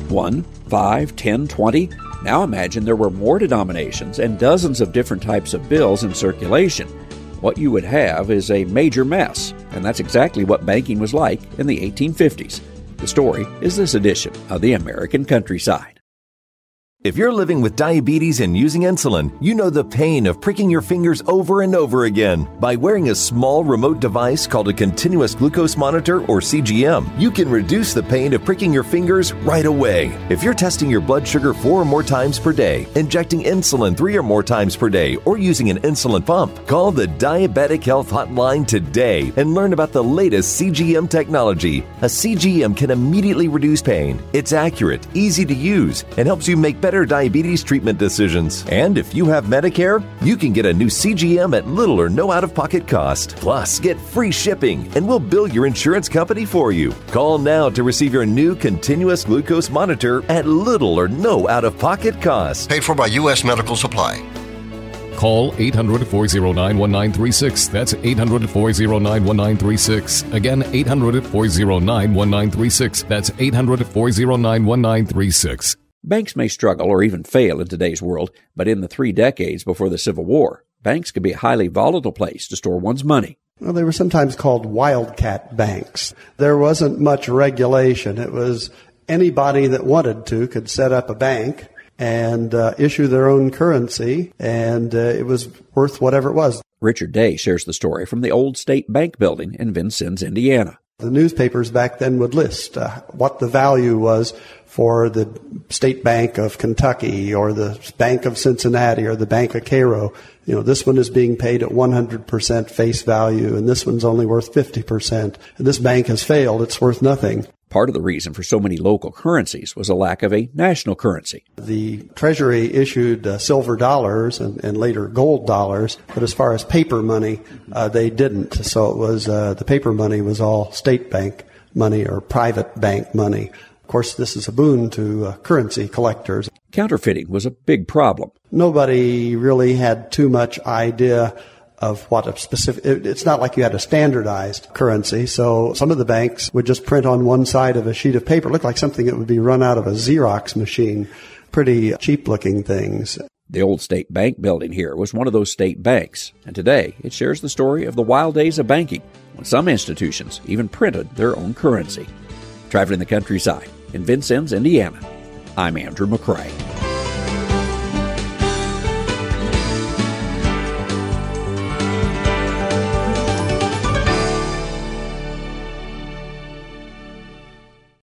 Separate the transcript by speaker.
Speaker 1: 1, 5, 10, 20. Now imagine there were more denominations and dozens of different types of bills in circulation. What you would have is a major mess, and that's exactly what banking was like in the 1850s. The story is this edition of the American Countryside.
Speaker 2: If you're living with diabetes and using insulin, you know the pain of pricking your fingers over and over again. By wearing a small remote device called a continuous glucose monitor, or CGM, you can reduce the pain of pricking your fingers right away. If you're testing your blood sugar 4 or more times per day, injecting insulin 3 or more times per day, or using an insulin pump, call the Diabetic Health Hotline today and learn about the latest CGM technology. A CGM can immediately reduce pain. It's accurate, easy to use, and helps you make better diabetes treatment decisions. And if you have Medicare, you can get a new CGM at little or no out-of-pocket cost. Plus, get free shipping, and we'll bill your insurance company for you. Call now to receive your new continuous glucose monitor at little or no out-of-pocket cost.
Speaker 3: Paid for by U.S. Medical Supply.
Speaker 4: Call 800-409-1936. That's 800-409-1936. Again, 800-409-1936. That's 800-409-1936.
Speaker 1: Banks may struggle or even fail in today's world, but in the 3 decades before the Civil War, banks could be a highly volatile place to store one's money.
Speaker 5: Well, they were sometimes called wildcat banks. There wasn't much regulation. It was anybody that wanted to could set up a bank and issue their own currency, and it was worth whatever it was.
Speaker 1: Richard Day shares the story from the old State Bank building in Vincennes, Indiana.
Speaker 5: The newspapers back then would list what the value was for the State Bank of Kentucky or the Bank of Cincinnati or the Bank of Cairo. You know, this one is being paid at 100% face value, and this one's only worth 50%. And this bank has failed. It's worth nothing.
Speaker 1: Part of the reason for so many local currencies was a lack of a national currency.
Speaker 5: The Treasury issued silver dollars and later gold dollars, but as far as paper money, they didn't. So it was the paper money was all state bank money or private bank money. Of course, this is a boon to currency collectors.
Speaker 1: Counterfeiting was a big problem.
Speaker 5: Nobody really had too much idea of what a specific, it's not like you had a standardized currency. So some of the banks would just print on one side of a sheet of paper. It looked like something that would be run out of a Xerox machine. Pretty cheap looking things.
Speaker 1: The old State Bank building here was one of those state banks. And today it shares the story of the wild days of banking, when some institutions even printed their own currency. Traveling the countryside in Vincennes, Indiana, I'm Andrew McCrae.